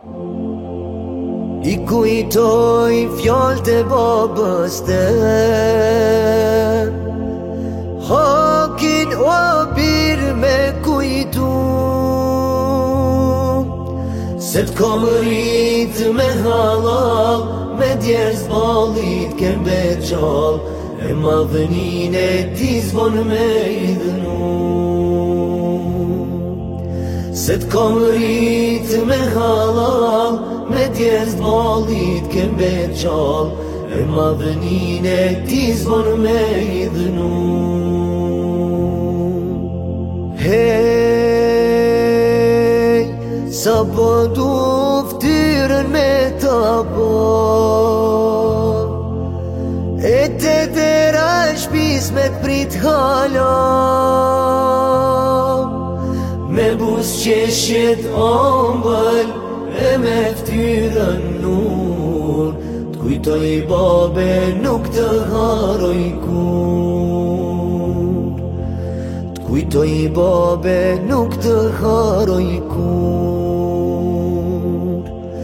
I kujtoj fjallët e babës tem, hakin o birë me kujtu, se t'kom rritë me halal, me djerë zbalit kem beqal, e madhënin e ti zvon me idhnu. Se t'kom rritë me halal, me djerë zbalit kem beqal, e madhënin e ti zvon me idhnu. Hej, sa po du ftyrën me ta bo, e te dera shpis me t'prit hala, me bus qeshjet ombël, e me ftyrën nur, t'kujtoj babe nuk të haroj kur, t'kujtoj babe nuk të haroj kur.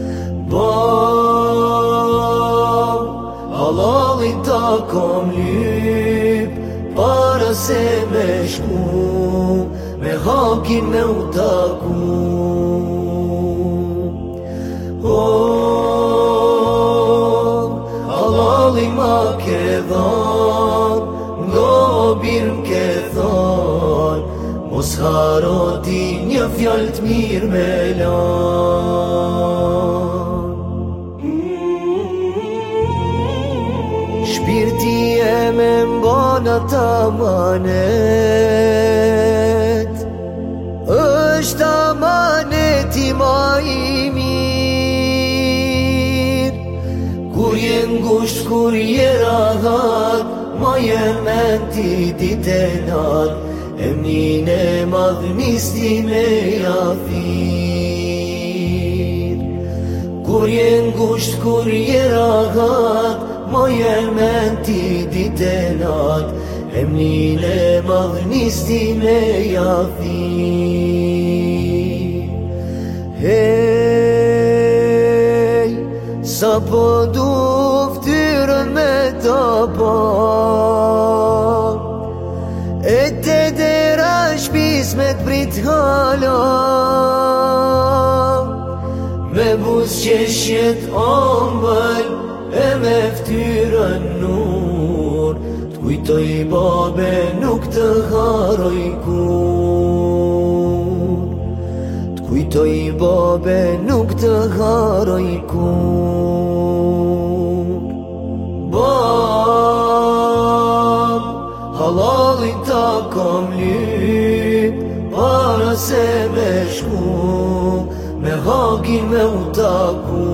Bab, halalin ta kom lyp, para se me shku, me hakin me u taku. Halali ma ke dhan, ngo birë m'ke than, mos haroti një fjallë t'mirë me lan. Shpirti e me mbana ta manet, është amaneti ma i mirë, kur je ngusht, kur je rahat, ma je menti dit e nat, emnin e madhnisti me jafir. Kur je ngusht, kur je rahat, ma je menti dit e nat, emnin e madhnisti me jafir. Hej, sa po du ftyrën me ta ba, e te dera shpis me t'prit hala, me bus qeshjet ombël, e me ftyrën nur, t'kujtoj babe nuk të haroj kur, t'kujtoj babe nuk të haroj kur. Bab, halalin ta kom lyp, para se me shku, me hakin me u taku.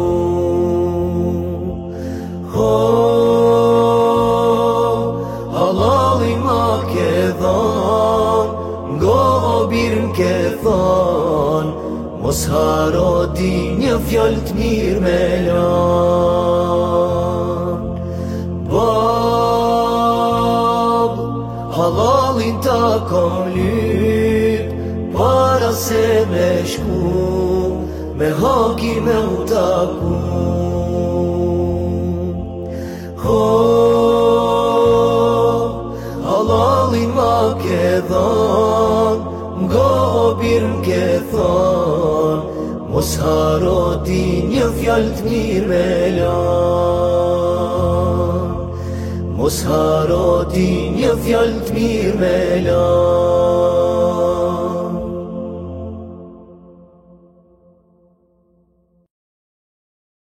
Halalin ma ke dhan, ngo birë m'ke than, mos haroti një fjallë t'mirë me lan. Bab, halalin ta kom lyp, para se me shku, me hakin me u taku. Halalin ma ke dhan, ngo birë m'ke than, mos haroti një fjallë t'mirë me lan, mos haroti një fjallë t'mirë me lan.